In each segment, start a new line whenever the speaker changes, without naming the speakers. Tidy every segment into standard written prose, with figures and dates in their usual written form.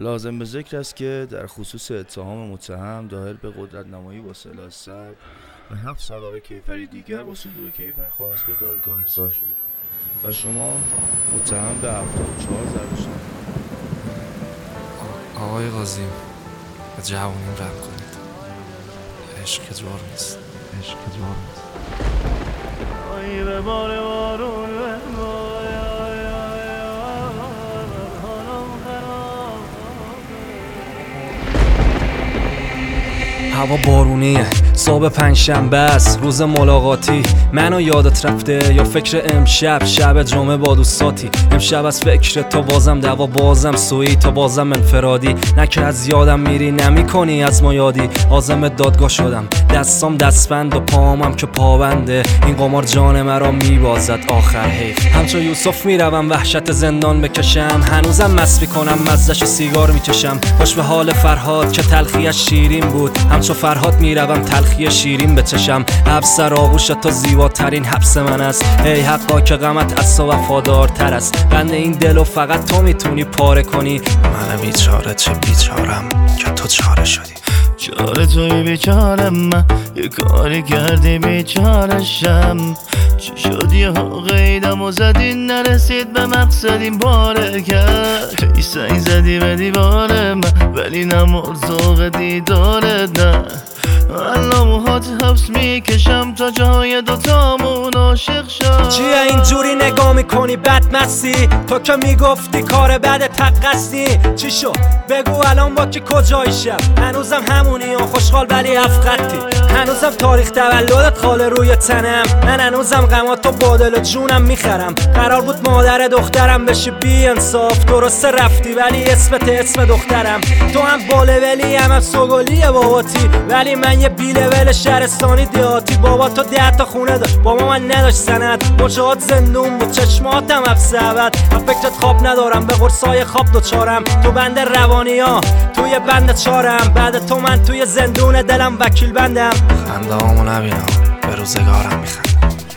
لازم به ذکر است که در خصوص اتهام متهم داخل به قدرت نمایی با سلاح سر و 7 سبب کیفری دیگر با صدور کیفرخواست به دادگاه ارسال شده و شما متهم به 74 ضرب شدید.
آقای قاضی به جوانیم رحم کنید. عشق جور نیست. هوا بارونیه، صبح پنجشنبه است، روز ملاقاتی. منو یادت رفته یا فکر امشب، شب جمعه با دوستاتی؟ امشب از فکر تو بازم دوا، بازم سویی تو بازم انفرادی. نه که از یادم میری نمی کنی از ما یادی. عازم دادگاه شدم، دستام دستبند و پامم که پابنده. این قمار جان مرا میبازد آخر حیف. همچون یوسف میروم وحشت زندان بکشم، هنوزم مست میکنم مزه‌ش و سیگار میکشم. خوش به حال فرهاد که تلخیش شیرین بود، همچون فرهاد میروم تلخی شیرین بچشم. حبس آغوش تو زیباترین حبس من است. ای حقا که غمت از تو وفادارتر است. بند این دلو فقط تو میتونی پاره کنی. من بیچاره چه بیچارم که تو چاره شدی.
چاره توی بیچارم، من یه کاری کردی بیچارشم. چی شد یه قیدم و زدی نرسید به مقصد، این باره کرد. خیلی سنگ زدی به دیواره من، ولی نمرد ذوق دیدارت. نه الان موهات حبس میکشم تا جای دوتامون عاشق شد.
چیه اینجوری نگاه میکنی بدمستی؟ تو که میگفتی کار بد تقصی. چی شد بگو الان با کی کجایی شب؟ هنوزم همونی و خوشحال ولی افقدتی. هنوزم تاریخ تولدت خاله روی تنم. من هنوزم غماتو با دل و جونم میخرم. قرار بود مادر دخترم بشی بی انصاف. درسته رفتی ولی اسمت اسم دخترم. تو هم باله ولی هم سوگلیه باباتی، ولی من یه بی لول شهرستانی دیاتی. بابا تو 10 تا خونه داشت، بابا من نداشت سند. مچهات زندون بود، چشماتم حبس ابد. من فکرت خواب ندارم، به قرصای خواب دوچارم. تو بند روانی ها توی بند چارم. بعد تو من توی زندون دلم وکیل بندم.
خنده هامو نبینم، به روزگارم میخندم.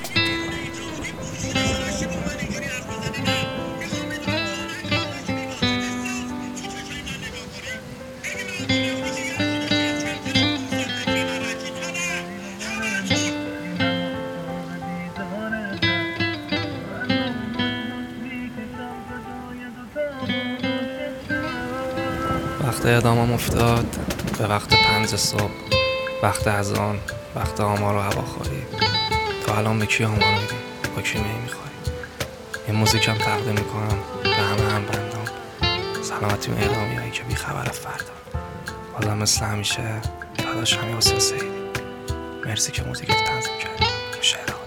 وقت اعدامم افتاد به وقت 5 صبح، وقت اذان، وقت آمار و هواخوری. تو الان به کی آمار میدی؟ با کی میخوری؟ این موزیکم تقدیم میکنم به همه همبندام. سلامتی اون اعدامیایی که بیخبر از فردا. بازم مثل همیشه داداشم حسین سیدی. مرسی که موزیکت تنظیم کردی.